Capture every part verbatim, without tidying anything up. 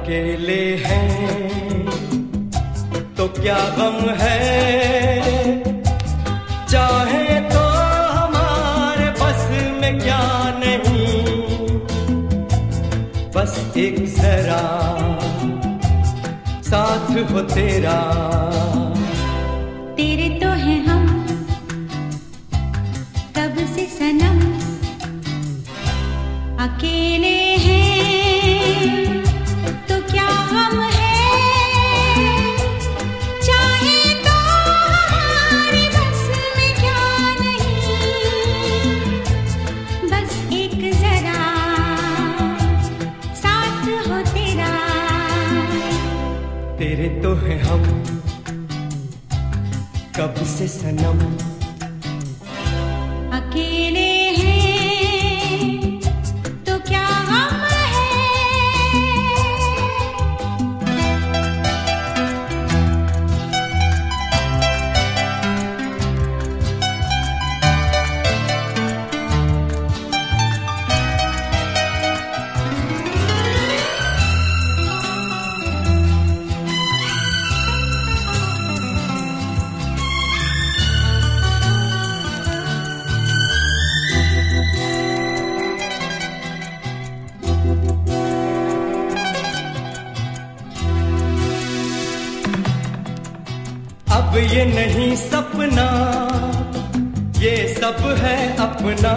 अकेले हैं तो क्या गम है, चाहे तो हमारे बस में क्या नहीं, बस एक जरा साथ हो तेरा। तेरे तो हैं हम कब से सनम, अकेले हैं तो क्या गम है, चाहे तो हमारे बस में क्या नहीं, बस एक जरा साथ हो तेरा। तेरे तो हैं हम कब से सनम, अकेले हैं तो क्या गम है। अब ये नहीं सपना, ये सब है अपना।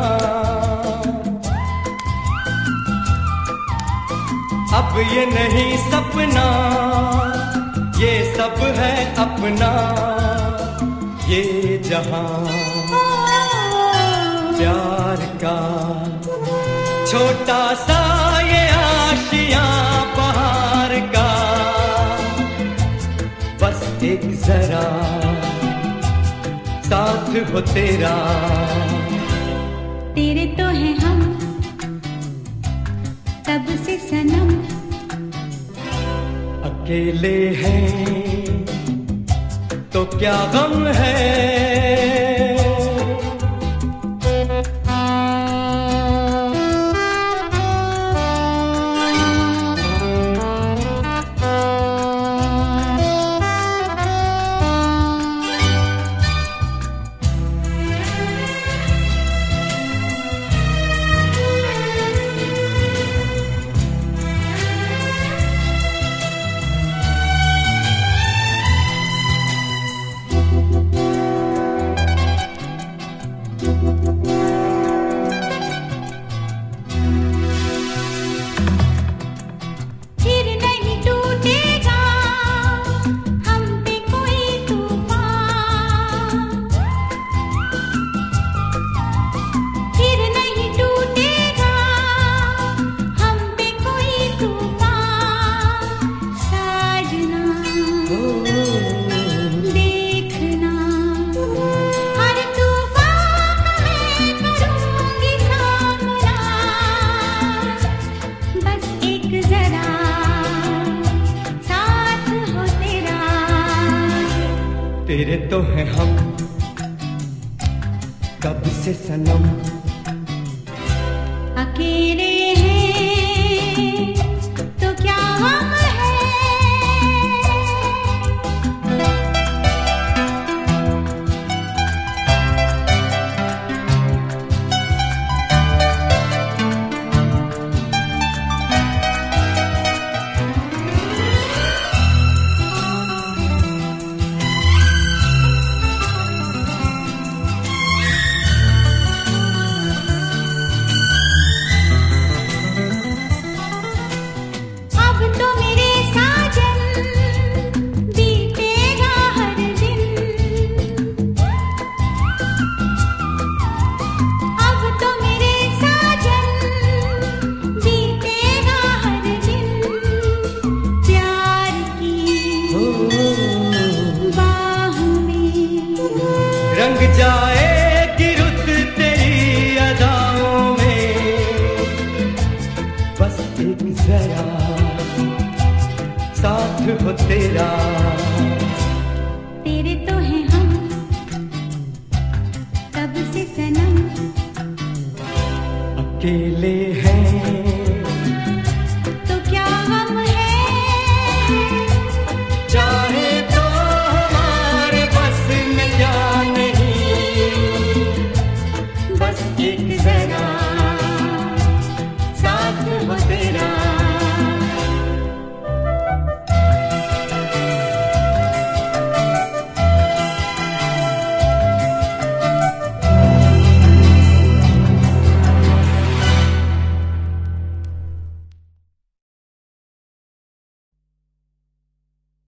अब ये नहीं सपना, ये सब है अपना। ये जहां प्यार का छोटा सा ये आशियां बहार का, बस एक जरा साथ हो तेरा। तेरे तो हैं हम तब से सनम, अकेले हैं तो क्या गम है। तेरे तो हैं हम कब से सनम, अकेले हैं तो क्या गम है। रंग जाएगी रुत तेरी अदाओं में, बस एक जरा साथ हो तेरा। तेरे तो हैं हम कब से सनम, अकेले